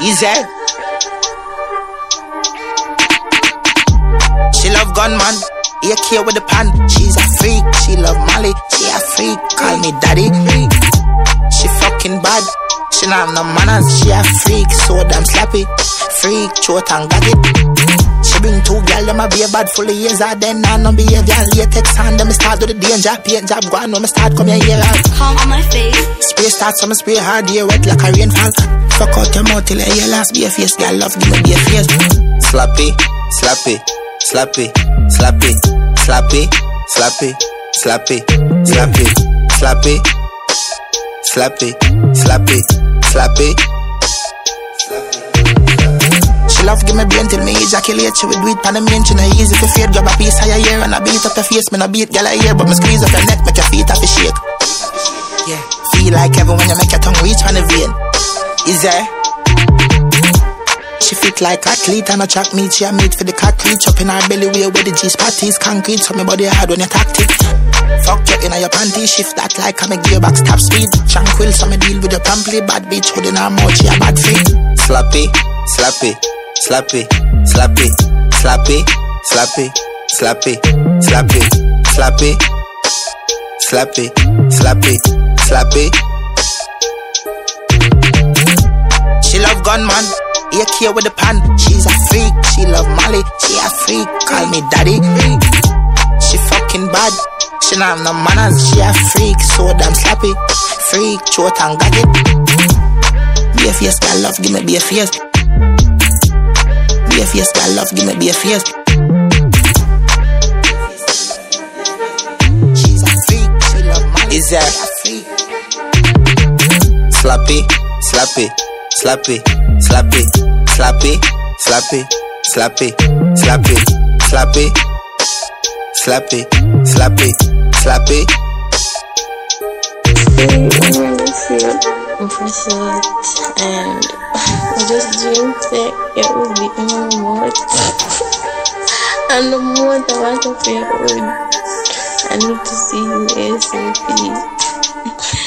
Easy. She love gunman, AK with the pan. She's a freak, she love Molly. She a freak, call me daddy. She fucking bad, she not no manners. She a freak, so damn slappy. Freak, throat and gag it. She bring 2 girl, them a be a bad full of years. Then I no behavior, latex hand. Them start do the danger, paint job, go on, when me start come here. Palm on my face. Spray start, so me spray hard, here wet like a rainfall. Fuck out your mouth till your last be a face, girl love, give me be a face. Slappy, slappy, slappy, slappy, slappy, slappy, slappy, slappy, slappy, slappy, slappy, slappy. She love give me brain till me ejaculate. She would do it pan the main. She no easy to fade. Grab a piece of your ear and I beat up your face. Me no beat girl a ear, but me squeeze up your neck, make your feet off your shake. Yeah, feel like heaven when you make your tongue reach on the vein. Is there? She fit like athlete and a track meet. She a meat for the cat reach up in her belly way where the G-spot is concrete. So me body hard when you tactic. Fuck you in your panty, shift that like I'm a gearbox top speed. Tranquil, so me deal with the pamply. Bad bitch holding her mouth, she a bad freak. Slappy, slappy, slappy, slappy, slappy, slappy, slappy, slappy, slappy, slappy, slappy, slappy. She love gunman, AK with the pan. She's a freak, she love Molly. She a freak, call me daddy. She fucking bad, she not no manners. She a freak, so damn slappy. Freak, throat and gag it. Be a face, girl love, give me be a face. Be a face, girl love, give me be a face. She's a freak, she love Molly. Is that a freak? Slappy, slappy, slappy, slappy, slappy, slappy, slappy, slappy, slappy, slappy, slappy, slappy. I'm really feel impressed and I just dreamed that it would be in my mouth. And the moment I want to feel good, I need to see you ASAP.